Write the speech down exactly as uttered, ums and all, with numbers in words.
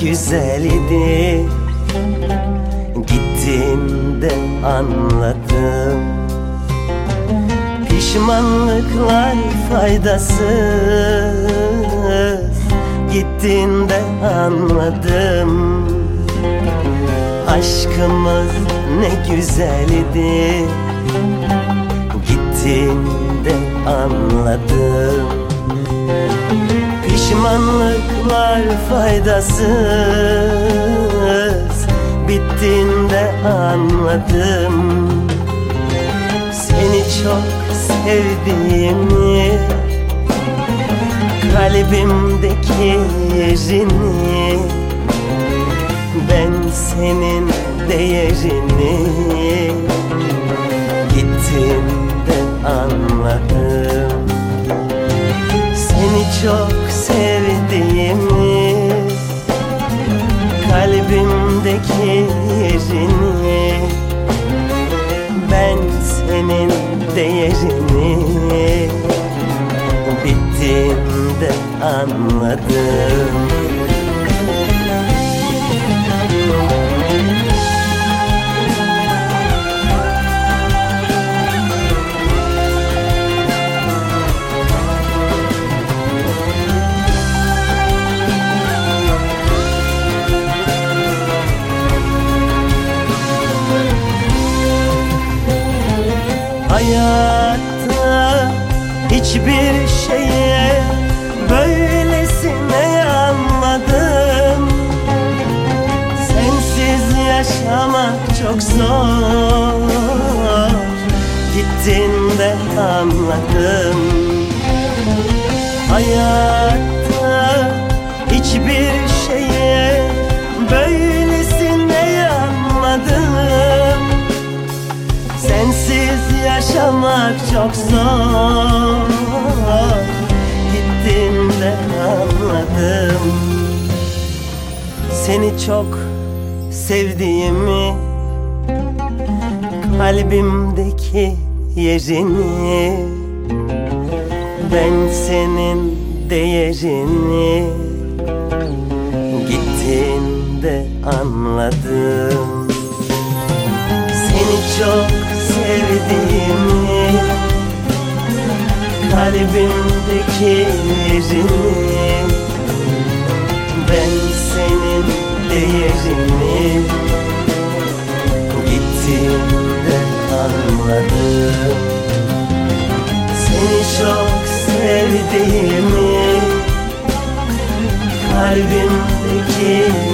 güzeldi. Gittiğinde anladım, pişmanlıklar faydasız. Gittiğinde anladım, aşkımız ne güzeldi. Gittiğinde anladım, pişmanlıklar faydasız. Bittiğinde anladım, seni çok sevdiğimi, kalbimdeki yerini, ben senin değerini. Gittiğinde anladım, seni çok sevdiğimi, kalbimdeki yerini, ben senin değerini. Bittiğinde anladım. Hayatta hiçbir şeye böylesine yanmadım. Sensiz yaşamak çok zor. Gittiğinde anladım, hayatta hiçbir şeye böylesine yanmadım. Sensiz yaşamak çok zor. Gittiğinde anladım, seni çok sevdiğimi, kalbimdeki yerini, ben senin değerini. Gittiğinde anladım, seni çok sevdiğimi, kalbimdeki yerini, ben senin değerini. Gittiğinde anladım, seni çok sevdiğimi, kalbimdeki